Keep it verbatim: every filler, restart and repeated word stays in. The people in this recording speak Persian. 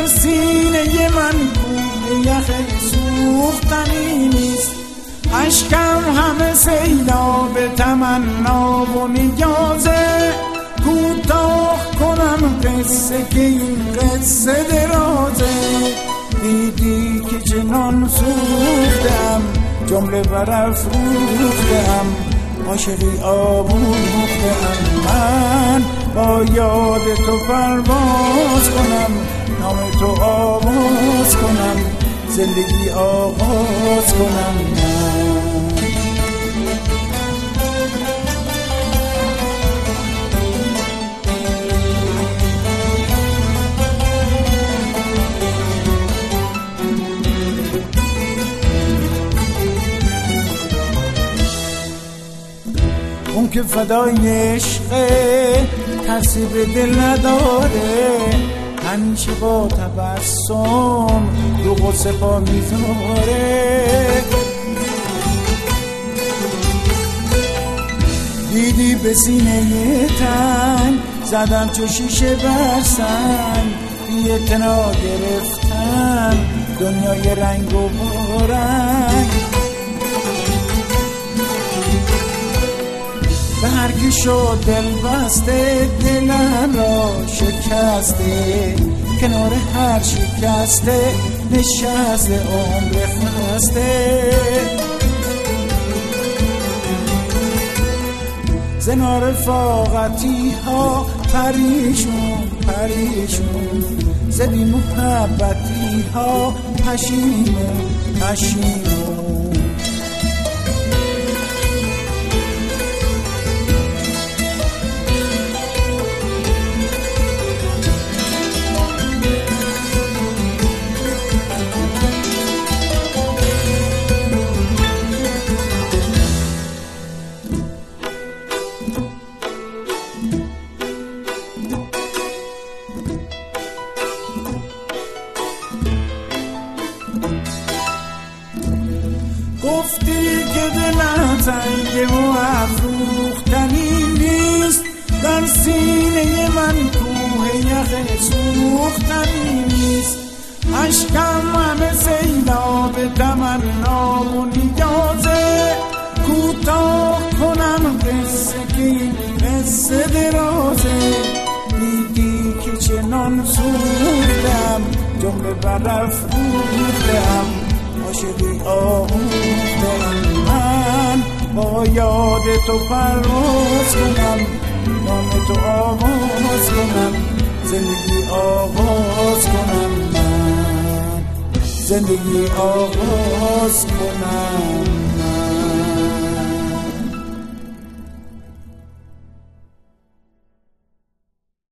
در سینه من کوه یخ سوختنی نیست. اشکم همه سیلاب تمنا و نیازه، کوتاه کنم قصه که این قصه درازه. دیدی که چنان سوختم جمله برافروختم، عاشقی آموختم من با یاد تو پرواز کنم، نام تو آواز کنم، زندگی آغاز کنم من. اون که فدای عشقه ترسی به دل نداره، همیشه با تبسم رو غصه پا میذاره. دیدی به سینه تنگ زدم چو شیشه بر سنگ، بی اعتنا گرفتم دنیای رنگ و بارنگ. به هر کی شد دل بسته دلم را شکسته، کنار هر شکسته نشسته عمر خسته. زنار فاقتی ها پریشون پریشون، زدی محبتی ها پشیمون پشیمون. گفتی که دلم تنگه و افروختنی نیست، در سینه من کوه یخ سوختنی نیست. اشکم همه سیلاب تمنا و نیازه، کوتاه کنم قصه که این قصه درازه. دیدی که چنان سوختم جمله برافروختم، عاشقی آموختم من با یاد تو پرواز کنم، نام تو آواز کنم، زندگی آغاز کنم من، زندگی آغاز کنم.